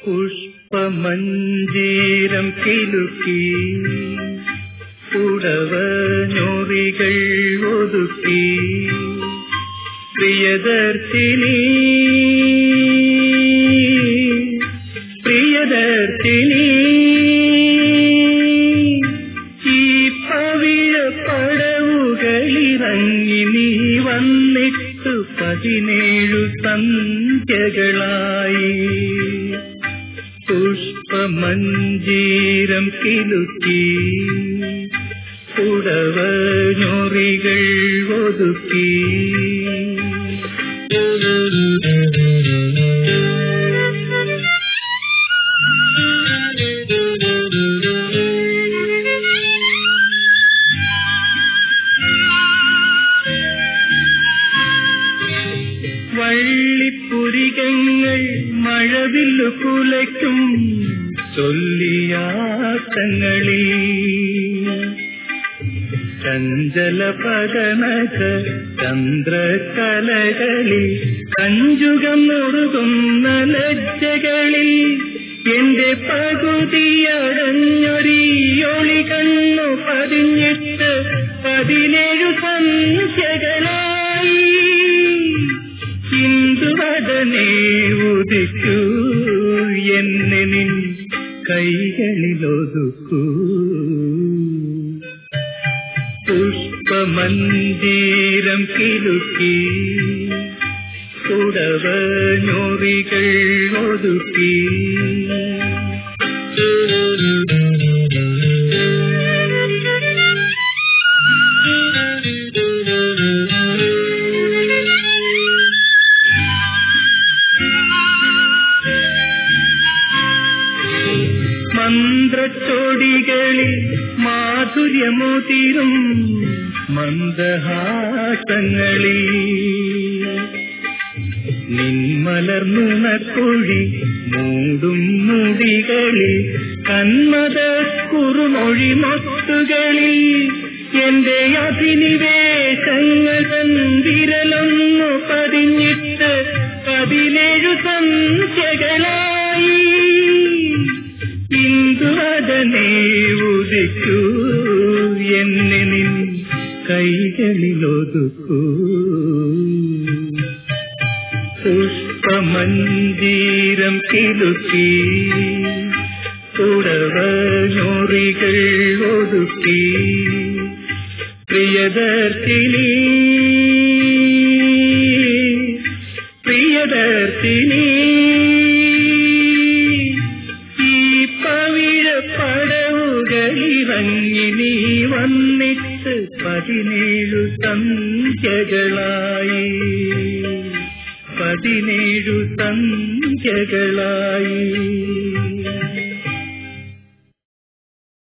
പുഷ്പമഞ്ജീരം കിലുക്കി പുടവ ഞൊറികൾ ഒതുക്കി പ്രിയദർശിനി പ്രിയദർശിനി ഈ പവിഴ പടവുകളിറങ്ങി നീ വന്നിട്ടു 17 സന്ധ്യകളായി പുഷ്പമഞ്ജീരം കിലുക്കി പുടവ ഞൊറികൾ ഒതുക്കി വള്ളിപ്പുരികങ്ങൾ മഴവില്ലു കുലയ്ക്കും ചൊല്ലിയാട്ടങ്ങളിൽ ചഞ്ചല പകനക ചന്ദ്രകലകളിൽ കഞ്ചുകം മുറുകുന്ന ലജ്ജകളിൽ എന്റെ പകുതിയടഞ്ഞൊരിയൊളി കണ്ണു പതിഞ്ഞിട്ട് 17 സന്ധ്യകളായി ഇന്ദുവദനേ ഉദിക്കൂ എന്നെ നിൻ കൈകളിലൊതുക്കൂ പുഷ്പമഞ്ജീരം കിലുക്കി പുടവ ഞൊറികൾ ഒതുക്കി മന്ത്രച്ചൊടികളിൽ മാധുര്യമുതിരും മന്ദഹാസങ്ങളിൽ നിന്മലർന്നുണക്കുഴി മൂടും മുടികളിൽ കന്മത കുറുമൊഴി മൊത്തുകളിൽ എന്റെ അഭിനിവേശങ്ങൾ വിരലൊന്നു പതിഞ്ഞിട്ട് 17 സന്ധ്യകളായി ഇന്ദുവദനേ ഉദിക്കൂ എന്നെ നിൻ കൈകളിലൊതുക്കൂ പുഷ്പമഞ്ജീരം കിലുക്കി പുടവ ഞൊറികൾ ഒതുക്കി പ്രിയദർശിനി പ്രിയദർശിനി ഈ പവിഴ പടവുകളിറങ്ങി നീ വന്നിട്ട് 17 സന്ധ്യകളായി 17 സന്ധ്യകളായി